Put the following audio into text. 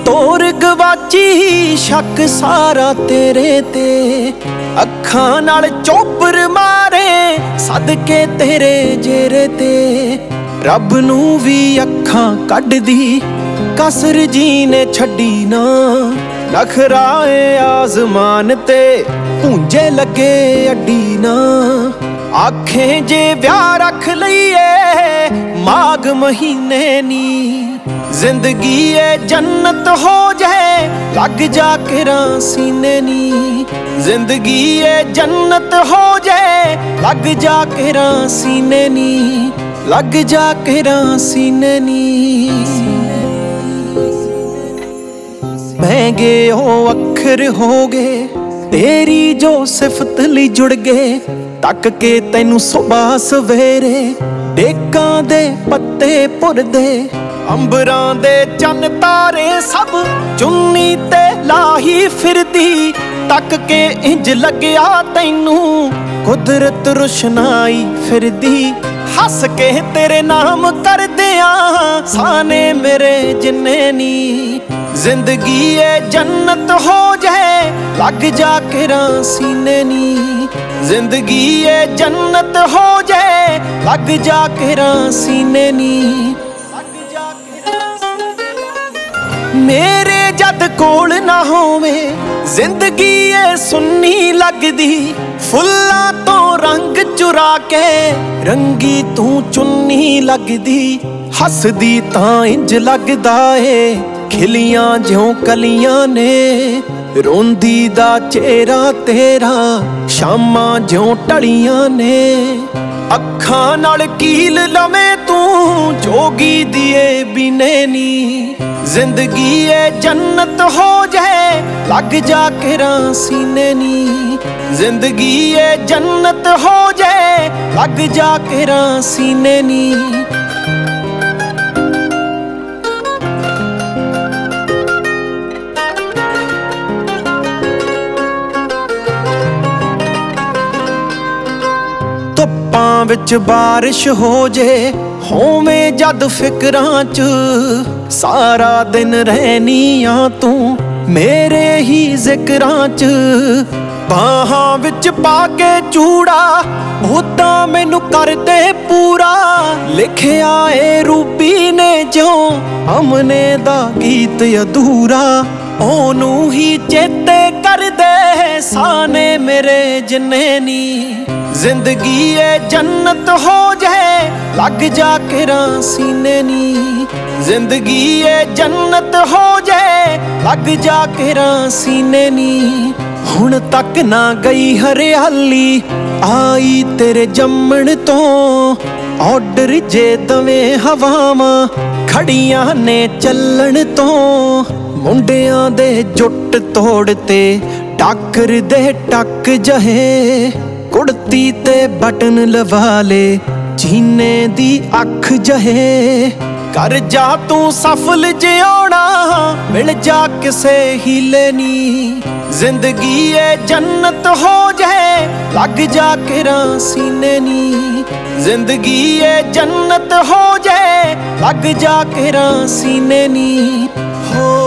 ਤੋਰ ਗਵਾਚੀ ਸ਼ੱਕ ਸਾਰਾ ਤੇਰੇ ਤੇ, ਅੱਖਾਂ ਨਾਲ ਚੋਬਰ ਮਾਰੇ ਸਦਕੇ ਤੇਰੇ ਜੇਰੇ ਤੇ। ਰੱਬ ਨੂੰ ਵੀ ਅੱਖਾਂ ਕੱਢਦੀ ਕਸਰ ਜੀ ਨੇ ਛੱਡੀ ਨਾ, ਨਖਰਾਏ ਆਜ਼ਮਾਨ ਤੇ ਭੂੰਜੇ ਲੱਗੇ ਅੱਡੀ ਨਾ। ਆਖੇ ਜੇ ਵਿਆਹ ਰੱਖ ਲਈਏ ਮਾਘ ਮਹੀਨੇ ਨੀ, ਜ਼ਿੰਦਗੀ ਏ ਜੰਨਤ ਹੋ ਜਾਏ ਲੱਗ ਜਾ ਕਰਾਂ ਸੀਨੇ ਨੀ। ਜ਼ਿੰਦਗੀ ਏ ਜੰਨਤ ਹੋ ਜਾਏ ਲੱਗ ਜਾ ਕਰਾਂ ਸੀਨੇ ਨੀ, ਲੱਗ ਜਾ ਕਰਾਂ ਸੀਨੇ ਨੀ। ਮਹਿੰਗੇ ਉਹ ਅੱਖਰ ਹੋ ਗਏ ਤੇਰੀ ਜੋ ਸਿਫਤ ਲਈ ਜੁੜ ਗਏ, ਤੱਕ ਕੇ ਤੈਨੂੰ ਸੁਬਾਹ ਸਵੇਰੇ ਡੇਕਾਂ ਦੇ ਪੱਤੇ ਭੁਰਦੇ। ਅੰਬਰਾਂ ਦੇ ਚੰਨ ਤਾਰੇ ਸਭ ਚੁੰਨੀ ਤੇ ਲਾਹੀ ਫਿਰਦੀ, ਤੱਕ ਕੇ ਇੰਜ ਲੱਗਿਆ ਤੈਨੂੰ ਕੁਦਰਤ ਰੁਸ਼ਨਾਈ ਫਿਰਦੀ। ਹੱਸ ਕੇ ਤੇਰੇ ਨਾਮ ਕਰਦਿਆਂ ਸਾਨੇ ਮੇਰੇ ਜਿੰਨੇ ਨੀ, ਜ਼ਿੰਦਗੀ ਏ ਜੰਨਤ ਹੋ ਜਾਏ ਲੱਗ ਜਾ ਕਰਾਂ ਸੀਨੇ ਨੀ। ਜ਼ਿੰਦਗੀ ਏ ਜੰਨਤ ਹੋ ਜਾਏ ਲੱਗ ਜਾ ਕਰਾਂ ਸੀਨੇ ਨੀ। ਮੇਰੇ ਜਦ ਕੋਲ ਨਾ ਹੋਵੇ ਜ਼ਿੰਦਗੀ ਏ ਸੁੰਨੀ ਲੱਗਦੀ, ਫੁੱਲਾਂ ਤੋਂ ਰੰਗ ਚੁਰਾ ਕੇ ਰੰਗੀ ਤੂੰ ਚੁੰਨੀ ਲੱਗਦੀ। ਹੱਸਦੀ ਤਾਂ ਇੰਜ ਲੱਗਦਾ ਏ ਖਿਲੀਆਂ ਜਿਉਂ ਕਲੀਆਂ ਨੇ, ਰੋਂਦੀ ਦਾ ਚਿਹਰਾ ਤੇਰਾ ਸ਼ਾਮਾਂ ਜਿਉਂ ਢਲੀਆਂ ਨੇ। ਅੱਖਾਂ ਨਾਲ ਕੀਲ ਲਵੇਂ ਤੂੰ ਜੋਗੀ ਦੀਏ ਬਿਨੇ ਨੀ, ਜ਼ਿੰਦਗੀ ਏ ਜੰਨਤ ਹੋ ਜਾਏ ਲੱਗ ਜਾ ਕਰਾਂ ਸੀਨੇ ਨੀ। ਜ਼ਿੰਦਗੀ ਏ ਜੰਨਤ ਹੋ ਜਾਏ ਲੱਗ ਜਾ ਕਰਾਂ ਸੀਨੇ ਨੀ। ਧੁੱਪਾਂ ਵਿੱਚ ਬਾਰਿਸ਼ ਹੋ ਜੇ ਹੋਵੇਂ ਜਦ ਫਿਕਰਾਂ 'ਚ, ਸਾਰਾ ਦਿਨ ਰਹਿਨੀ ਆ ਤੂੰ ਮੇਰੇ ਹੀ ਜ਼ਿਕਰਾਂ 'ਚ। ਬਾਹਾਂ ਵਿੱਚ ਪਾ ਕੇ ਚੂੜਾ ਉਦਾਂ ਮੈਨੂੰ ਕਰਦੇ ਪੂਰਾ, ਲਿਖਿਆ ਏ ਰੂਬੀ ਨੇ ਜਿਉਂ ਅਮਨੇ ਦਾ ਗੀਤ ਅਧੂਰਾ। ਉਹਨੂੰ ਹੀ ਚੇਤੇ ਕਰਦੇ ਸਾਨੇ ਮੇਰੇ ਜਿੰਨੇ ਨੀ, ਜ਼ਿੰਦਗੀ ਏ ਜੰਨਤ ਹੋ ਜਾਏ ਲੱਗ ਜਾ ਕਰਾਂ ਸੀਨੇ ਨੀ। ਜ਼ਿੰਦਗੀ ਏ ਜੰਨਤ ਹੋ ਜਾਏ ਲੱਗ ਜਾ ਕਰਾਂ ਸੀਨੇ ਨੀ। ਹੁਣ ਤੱਕ ਨਾ ਗਈ ਹਰਿਆਲੀ ਆਈ ਤੇਰੇ ਜੰਮਣ ਤੋਂ, ਆਰਡਰ ਜੇ ਦਵੇਂ ਹਵਾਵਾਂ ਖੜੀਆਂ ਨੇ ਚੱਲਣ ਤੋਂ। ਮੁੰਡਿਆਂ ਦੇ ਜੁੱਟ ਤੋੜ ਤੇ ਟੱਕਰ ਦੇ ਟੱਕ ਜਹੇ, ਕੁੜਤੀ ਤੇ ਬਟਨ ਲਵਾ ਲੇ ਚੀਨੇ ਦੀ ਅੱਖ ਜਹੇ। ਕਰ ਜਾ ਤੂੰ ਸਫਲ ਜਿਉਣਾ ਮਿਲ ਜਾ ਕਿਸੇ ਹੀਲੇ ਨੀ, ਜ਼ਿੰਦਗੀ ਏ ਜੰਨਤ ਹੋ ਜਾਏ ਲੱਗ ਜਾ ਕਰਾਂ ਸੀਨੇ ਨੀ। ਜ਼ਿੰਦਗੀ ਏ ਜੰਨਤ ਹੋ ਜਾਏ ਲੱਗ ਜਾ ਕਰਾਂ ਸੀਨੇ ਨੀ। ਹੋ